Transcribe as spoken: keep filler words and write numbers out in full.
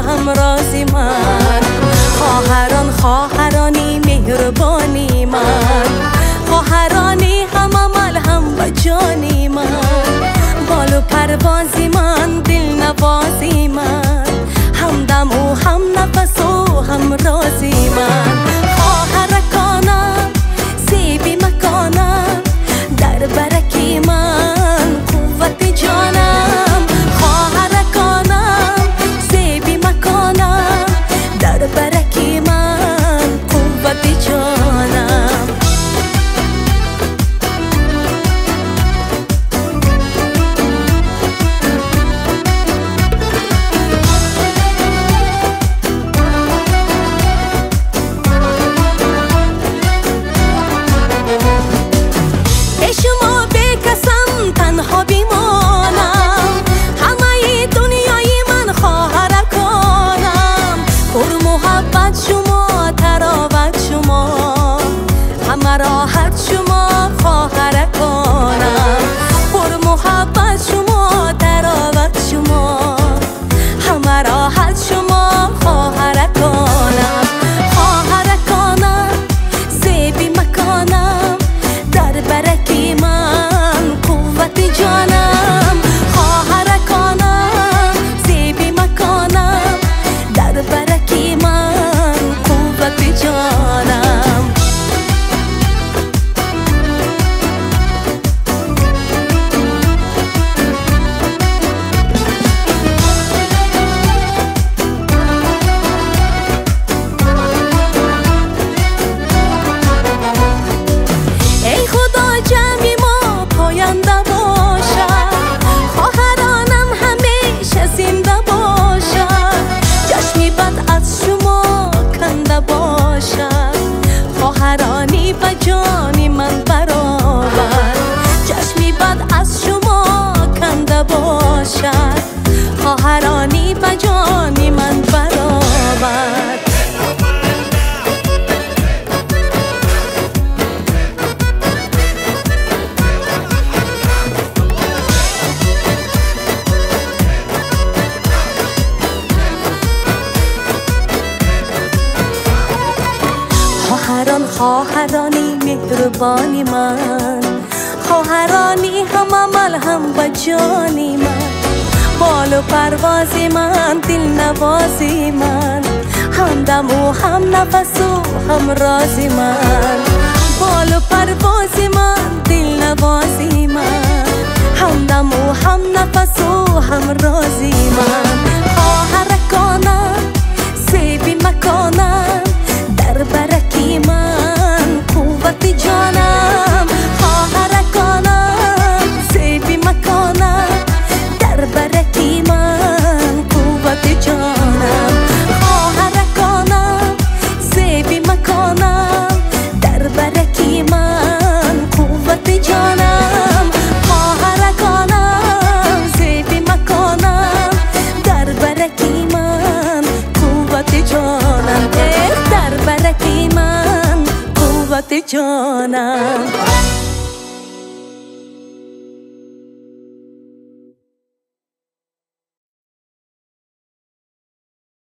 همرازی من. خواهران خواهرانی مهربانی من، خواهرانی هم عمل هم با جانی من. بال و پروازی من، دل نوازی من، همدم و هم نفس و هم رازی من. خواهرکانم زیبی مکانم، در برکی من قوت جانم. خواهرکانم زیبی مکانم، در برکی من قوت جانم. شما به کسم تنها بیمانم، همه دنیای من خواهرکانم. پر محبت شما، تراوت شما، همه راحت شما خواهرکانم. پر محبت شما، تراوت شما، همه راحت شما خواهرکانم. خواهرکانم زیبی مکانم، در برکی من قوت جانم. خواهرکانم زیبی مکانم، در برکی من قوت جانم. ای خدا جمعی ما پاینده باشد، خواهرانم همیشه زنده باشد. چشمی بد از شما کنده باشد، خواهرانی به جانی من برابر. چشمی بد از شما کنده باشد، خواهرانی به جانی من برابر. خواهران خواهرانی مهربانی من، خواهرانی هم عمل هم با جانی من. بال و پروازی من، دل نوازی من، همدم و هم نفس و هم رازی من. بال و پروازی من، دل نوازی من، همدم و هم نفس و هم رازی من. خواهرکانم زیبی مکانم، در برکی من قوت جانم. خواهرکانم زیبی مکانم، در برکی من قوت جانم. خواهرکانم زیبی مکانم، در برکی من قوت جانم. خواهرکانم زیبی مکانم، در برکی من قوت جانم. در برکی من قوت جانم.